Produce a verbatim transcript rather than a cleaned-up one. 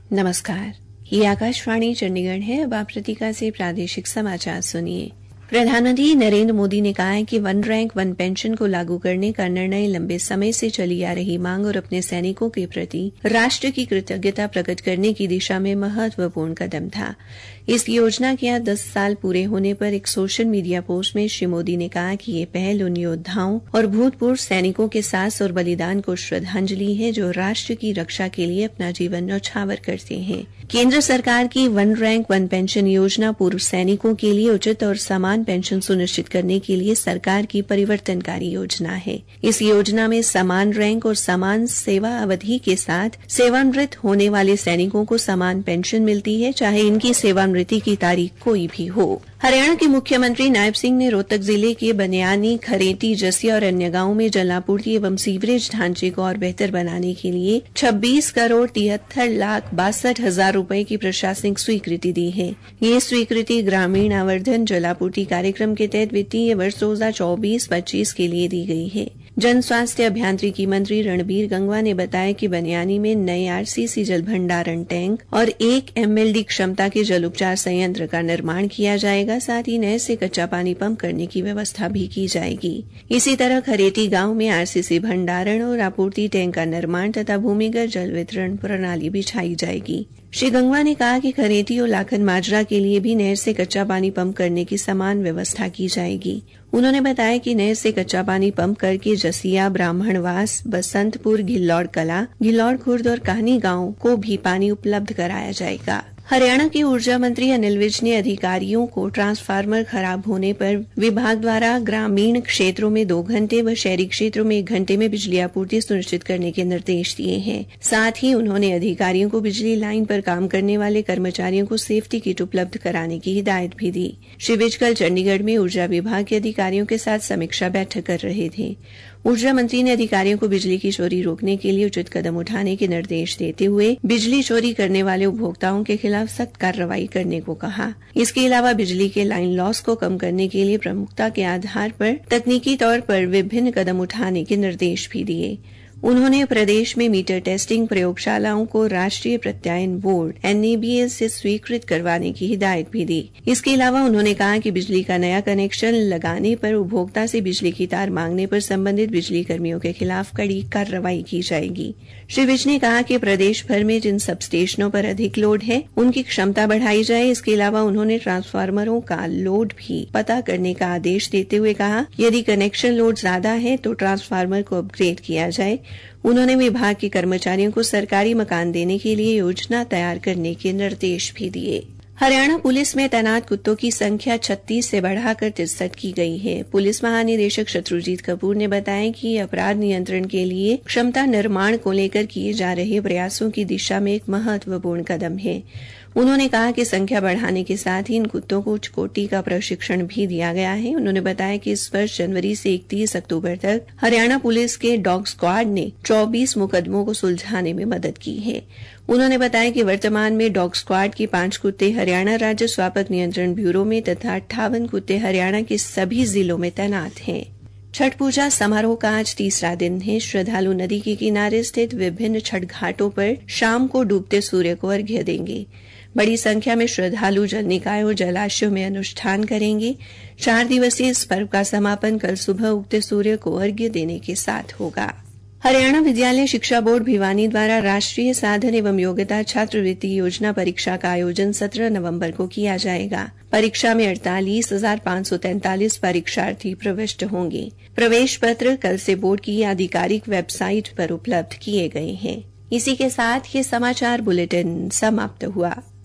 नमस्कार, ये आकाशवाणी चंडीगढ़ है। अब आप प्रतीका से प्रादेशिक समाचार सुनिए। प्रधानमंत्री नरेंद्र मोदी ने कहा है कि वन रैंक वन पेंशन को लागू करने का निर्णय लंबे समय से चली आ रही मांग और अपने सैनिकों के प्रति राष्ट्र की कृतज्ञता प्रकट करने की दिशा में महत्वपूर्ण कदम था। इस योजना के आज दस साल पूरे होने पर एक सोशल मीडिया पोस्ट में श्री मोदी ने कहा कि ये पहल उन योद्धाओं और भूतपूर्व सैनिकों के साहस और बलिदान को श्रद्धांजलि है जो राष्ट्र की रक्षा के लिए अपना जीवन न्यौछावर करते हैं। केंद्र सरकार की वन रैंक वन पेंशन योजना पूर्व सैनिकों के लिए उचित और समान पेंशन सुनिश्चित करने के लिए सरकार की परिवर्तनकारी योजना है। इस योजना में समान रैंक और समान सेवा अवधि के साथ सेवानिवृत्त होने वाले सैनिकों को समान पेंशन मिलती है, चाहे इनकी सेवानिवृत्ति की तारीख कोई भी हो। हरियाणा के मुख्यमंत्री नायब सिंह ने रोहतक जिले के बनियानी, खरेटी, जसिया और अन्य गांवों में जलापूर्ति एवं सीवरेज ढांचे को और बेहतर बनाने के लिए छब्बीस करोड़ तिहत्तर लाख बासठ हजार रुपए की प्रशासनिक स्वीकृति दी है। ये स्वीकृति ग्रामीण आवर्धन जलापूर्ति कार्यक्रम के तहत वित्तीय वर्ष दो हजार चौबीस पच्चीस के लिए दी गई है। जन स्वास्थ्य अभियांत्रिकी मंत्री रणबीर गंगवा ने बताया कि बनियानी में नए आरसीसी जल भंडारण टैंक और एक एमएलडी क्षमता के जल उपचार संयंत्र का निर्माण किया जाएगा। साथ ही नहर से कच्चा पानी पंप करने की व्यवस्था भी की जाएगी। इसी तरह खरेटी गांव में आरसीसी भंडारण और आपूर्ति टैंक का निर्माण तथा भूमिगत जल वितरण प्रणाली बिछाई जाएगी। श्री गंगवा ने कहा कि खरेटी और लाखन माजरा के लिए भी नहर से कच्चा पानी पंप करने की समान व्यवस्था की जाएगी। उन्होंने बताया कि नहर से कच्चा पानी पंप करके जसिया, ब्राह्मणवास, बसंतपुर, घिल्लौड़ कला, घिल्लौड़ खुर्द और काहनी गांव को भी पानी उपलब्ध कराया जाएगा। हरियाणा के ऊर्जा मंत्री अनिल विज ने अधिकारियों को ट्रांसफार्मर खराब होने पर विभाग द्वारा ग्रामीण क्षेत्रों में दो घंटे व शहरी क्षेत्रों में एक घंटे में बिजली आपूर्ति सुनिश्चित करने के निर्देश दिए हैं। साथ ही उन्होंने अधिकारियों को बिजली लाइन पर काम करने वाले कर्मचारियों को सेफ्टी किट उपलब्ध कराने की हिदायत भी दी। श्री विज कल चंडीगढ़ में ऊर्जा विभाग के अधिकारियों के साथ समीक्षा बैठक कर रहे थे। ऊर्जा मंत्री ने अधिकारियों को बिजली की चोरी रोकने के लिए उचित कदम उठाने के निर्देश देते हुए बिजली चोरी करने वाले उपभोक्ताओं के खिलाफ सख्त कार्रवाई करने को कहा। इसके अलावा बिजली के लाइन लॉस को कम करने के लिए प्रमुखता के आधार पर तकनीकी तौर पर विभिन्न कदम उठाने के निर्देश भी दिए। उन्होंने प्रदेश में मीटर टेस्टिंग प्रयोगशालाओं को राष्ट्रीय प्रत्यायन बोर्ड एनएबीएस से स्वीकृत करवाने की हिदायत भी दी। इसके अलावा उन्होंने कहा कि बिजली का नया कनेक्शन लगाने पर उपभोक्ता से बिजली की तार मांगने पर संबंधित बिजली कर्मियों के खिलाफ कड़ी कार्रवाई की जाएगी। श्री विज ने कहा कि प्रदेश भर में जिन सब स्टेशनों पर अधिक लोड है उनकी क्षमता बढ़ाई जाए। इसके अलावा उन्होंने ट्रांसफार्मरों का लोड भी पता करने का आदेश देते हुए कहा यदि कनेक्शन लोड ज्यादा है तो ट्रांसफार्मर को अपग्रेड किया जाए। उन्होंने विभाग के कर्मचारियों को सरकारी मकान देने के लिए योजना तैयार करने के निर्देश भी दिए। हरियाणा पुलिस में तैनात कुत्तों की संख्या छत्तीस से बढ़ाकर तिरसठ की गई है। पुलिस महानिदेशक शत्रुजीत कपूर ने बताया कि अपराध नियंत्रण के लिए क्षमता निर्माण को लेकर किए जा रहे प्रयासों की दिशा में एक महत्वपूर्ण कदम है। उन्होंने कहा कि संख्या बढ़ाने के साथ ही इन कुत्तों को उच्चकोटि का प्रशिक्षण भी दिया गया है। उन्होंने बताया कि इस वर्ष जनवरी से इकतीस अक्टूबर तक हरियाणा पुलिस के डॉग स्क्वाड ने चौबीस मुकदमों को सुलझाने में मदद की है। उन्होंने बताया कि वर्तमान में डॉग स्क्वाड के पांच कुत्ते हरियाणा राज्य स्वापक नियंत्रण ब्यूरो में तथा अट्ठावन कुत्ते हरियाणा के सभी जिलों में तैनात हैं। छठ पूजा समारोह का आज तीसरा दिन है। श्रद्धालु नदी के किनारे स्थित विभिन्न छठ घाटों पर शाम को डूबते सूर्य को अर्घ्य देंगे। बड़ी संख्या में श्रद्धालु जल निकाय और जलाशयों में अनुष्ठान करेंगे। चार दिवसीय इस पर्व का समापन कल सुबह उगते सूर्य को अर्घ्य देने के साथ होगा। हरियाणा विद्यालय शिक्षा बोर्ड भिवानी द्वारा राष्ट्रीय साधन एवं योग्यता छात्रवृत्ति योजना परीक्षा का आयोजन सत्रह नवंबर को किया जाएगा। परीक्षा में अड़तालीस हजार पांच सौ तैंतालीस परीक्षार्थी प्रविष्ट होंगे। प्रवेश पत्र कल से बोर्ड की आधिकारिक वेबसाइट पर उपलब्ध किए गए हैं। इसी के साथ ये समाचार बुलेटिन समाप्त हुआ।